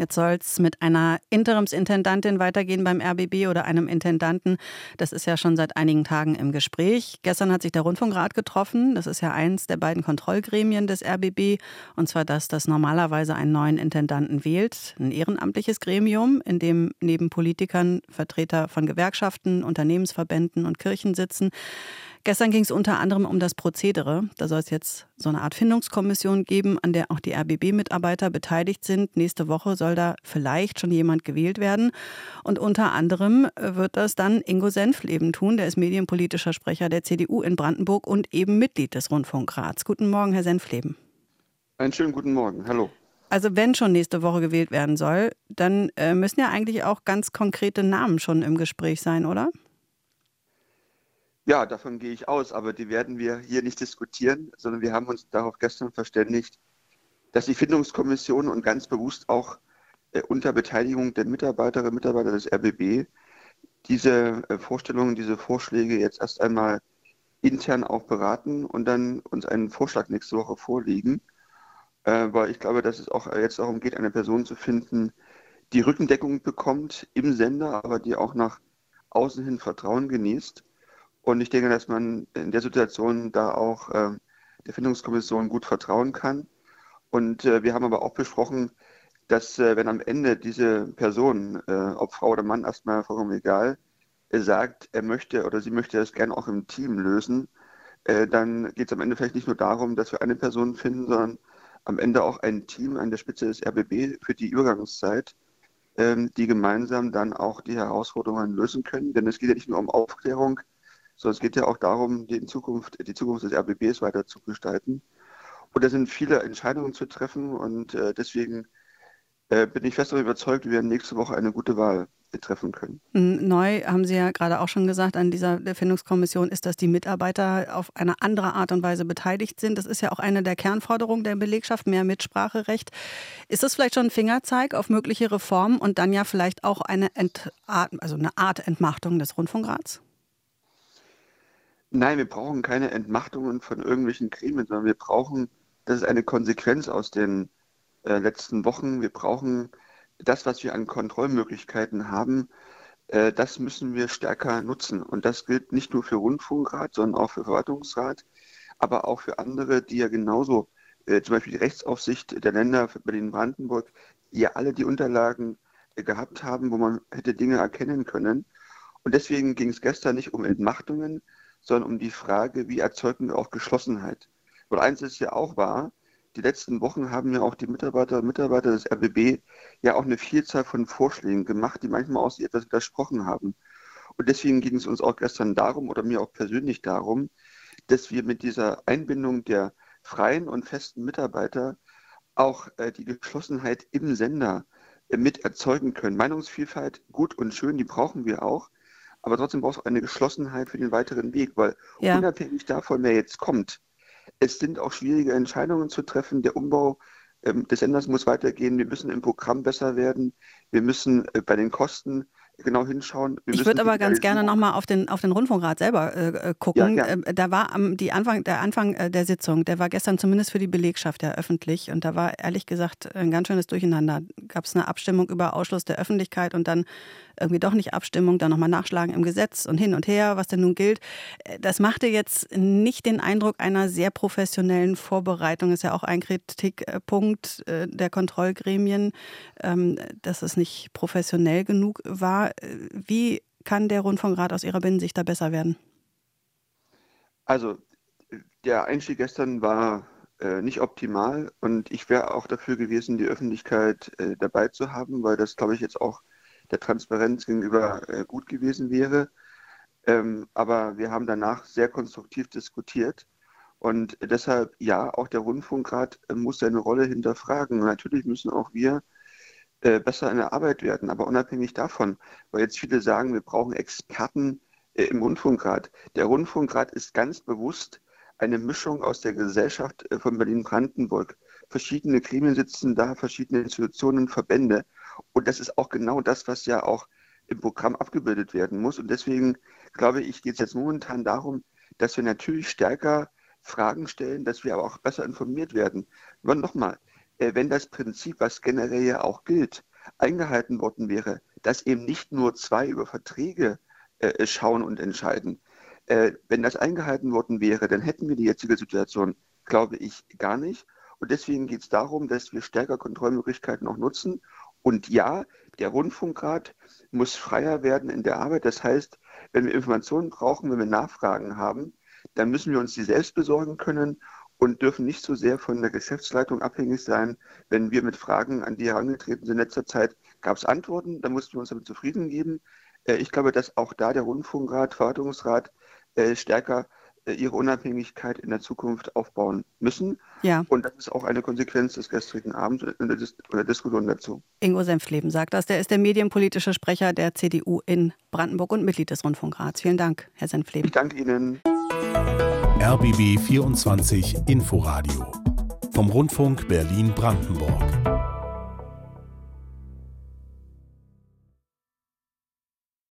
Jetzt soll es mit einer Interimsintendantin weitergehen beim RBB oder einem Intendanten. Das ist ja schon seit einigen Tagen im Gespräch. Gestern hat sich der Rundfunkrat getroffen. Das ist ja eins der beiden Kontrollgremien des RBB. Und zwar das normalerweise einen neuen Intendanten wählt. Ein ehrenamtliches Gremium, in dem neben Politikern Vertreter von Gewerkschaften, Unternehmensverbänden und Kirchen sitzen. Gestern ging es unter anderem um das Prozedere. Da soll es jetzt so eine Art Findungskommission geben, an der auch die RBB-Mitarbeiter beteiligt sind. Nächste Woche soll da vielleicht schon jemand gewählt werden. Und unter anderem wird das dann Ingo Senftleben tun. Der ist medienpolitischer Sprecher der CDU in Brandenburg und eben Mitglied des Rundfunkrats. Guten Morgen, Herr Senftleben. Einen schönen guten Morgen. Hallo. Also wenn schon nächste Woche gewählt werden soll, dann müssen ja eigentlich auch ganz konkrete Namen schon im Gespräch sein, oder? Ja, davon gehe ich aus, aber die werden wir hier nicht diskutieren, sondern wir haben uns darauf gestern verständigt, dass die Findungskommission und ganz bewusst auch unter Beteiligung der Mitarbeiterinnen und Mitarbeiter des RBB diese Vorstellungen, diese Vorschläge jetzt erst einmal intern auch beraten und dann uns einen Vorschlag nächste Woche vorlegen, weil ich glaube, dass es auch jetzt darum geht, eine Person zu finden, die Rückendeckung bekommt im Sender, aber die auch nach außen hin Vertrauen genießt. Und ich denke, dass man in der Situation da auch der Findungskommission gut vertrauen kann. Und wir haben aber auch besprochen, dass wenn am Ende diese Person, ob Frau oder Mann, erstmal vollkommen egal, sagt, er möchte oder sie möchte das gerne auch im Team lösen, dann geht es am Ende vielleicht nicht nur darum, dass wir eine Person finden, sondern am Ende auch ein Team an der Spitze des RBB für die Übergangszeit, die gemeinsam dann auch die Herausforderungen lösen können. Denn es geht ja nicht nur um Aufklärung, sondern es geht ja auch darum, die Zukunft des RBBs weiter zu gestalten. Und da sind viele Entscheidungen zu treffen und deswegen bin ich fest davon überzeugt, wir werden nächste Woche eine gute Wahl treffen können. Neu, haben Sie ja gerade auch schon gesagt, an dieser Findungskommission ist, dass die Mitarbeiter auf eine andere Art und Weise beteiligt sind. Das ist ja auch eine der Kernforderungen der Belegschaft, mehr Mitspracherecht. Ist das vielleicht schon ein Fingerzeig auf mögliche Reformen und dann ja vielleicht auch eine Art Entmachtung des Rundfunkrats? Nein, wir brauchen keine Entmachtungen von irgendwelchen Gremien, sondern wir brauchen, das ist eine Konsequenz aus den letzten Wochen, wir brauchen das, was wir an Kontrollmöglichkeiten haben, das müssen wir stärker nutzen. Und das gilt nicht nur für Rundfunkrat, sondern auch für Verwaltungsrat, aber auch für andere, die ja genauso, zum Beispiel die Rechtsaufsicht der Länder Berlin-Brandenburg, die ja alle die Unterlagen gehabt haben, wo man hätte Dinge erkennen können. Und deswegen ging es gestern nicht um Entmachtungen, sondern um die Frage, wie erzeugen wir auch Geschlossenheit. Und eins ist ja auch wahr, die letzten Wochen haben ja auch die Mitarbeiterinnen und Mitarbeiter des RBB ja auch eine Vielzahl von Vorschlägen gemacht, die manchmal auch sich etwas widersprochen haben. Und deswegen ging es uns auch gestern darum, oder mir auch persönlich darum, dass wir mit dieser Einbindung der freien und festen Mitarbeiter auch die Geschlossenheit im Sender mit erzeugen können. Meinungsvielfalt, gut und schön, die brauchen wir auch. Aber trotzdem braucht es auch eine Geschlossenheit für den weiteren Weg, weil Ja. unabhängig davon, wer jetzt kommt, es sind auch schwierige Entscheidungen zu treffen. Der Umbau des Senders muss weitergehen. Wir müssen im Programm besser werden. Wir müssen bei den Kosten genau hinschauen. Wir Ich müssen würde aber ganz gerne Digitalisierung. nochmal auf den Rundfunkrat selber Ja, gucken. gern. Da war der Anfang der Sitzung, der war gestern zumindest für die Belegschaft ja öffentlich. Und da war ehrlich gesagt ein ganz schönes Durcheinander. Gab es eine Abstimmung über Ausschluss der Öffentlichkeit und dann irgendwie doch nicht Abstimmung, dann nochmal Nachschlagen im Gesetz und hin und her, was denn nun gilt. Das machte jetzt nicht den Eindruck einer sehr professionellen Vorbereitung. Das ist ja auch ein Kritikpunkt der Kontrollgremien, dass es nicht professionell genug war. Wie kann der Rundfunkrat aus Ihrer Binnensicht da besser werden? Also der Einstieg gestern war nicht optimal und ich wäre auch dafür gewesen, die Öffentlichkeit dabei zu haben, weil das, glaube ich, jetzt auch der Transparenz gegenüber gut gewesen wäre. Aber wir haben danach sehr konstruktiv diskutiert und deshalb, ja, auch der Rundfunkrat muss seine Rolle hinterfragen. Natürlich müssen auch wir besser in der Arbeit werden, aber unabhängig davon, weil jetzt viele sagen, wir brauchen Experten im Rundfunkrat. Der Rundfunkrat ist ganz bewusst eine Mischung aus der Gesellschaft von Berlin-Brandenburg. Verschiedene Gremien sitzen da, verschiedene Institutionen, Verbände. Und das ist auch genau das, was ja auch im Programm abgebildet werden muss. Und deswegen glaube ich, geht es jetzt momentan darum, dass wir natürlich stärker Fragen stellen, dass wir aber auch besser informiert werden. Aber nochmal, wenn das Prinzip, was generell ja auch gilt, eingehalten worden wäre, dass eben nicht nur 2 über Verträge schauen und entscheiden. Wenn das eingehalten worden wäre, dann hätten wir die jetzige Situation, glaube ich, gar nicht. Und deswegen geht es darum, dass wir stärker Kontrollmöglichkeiten auch nutzen. Und ja, der Rundfunkrat muss freier werden in der Arbeit. Das heißt, wenn wir Informationen brauchen, wenn wir Nachfragen haben, dann müssen wir uns die selbst besorgen können und dürfen nicht so sehr von der Geschäftsleitung abhängig sein. Wenn wir mit Fragen an die herangetreten sind in letzter Zeit, gab es Antworten, dann mussten wir uns damit zufrieden geben. Ich glaube, dass auch da der Rundfunkrat, Verwaltungsrat stärker ihre Unabhängigkeit in der Zukunft aufbauen müssen. Ja. Und das ist auch eine Konsequenz des gestrigen Abends und der Diskussion dazu. Ingo Senftleben sagt das. Der ist der medienpolitische Sprecher der CDU in Brandenburg und Mitglied des Rundfunkrats. Vielen Dank, Herr Senftleben. Ich danke Ihnen. RBB 24 Inforadio vom Rundfunk Berlin-Brandenburg.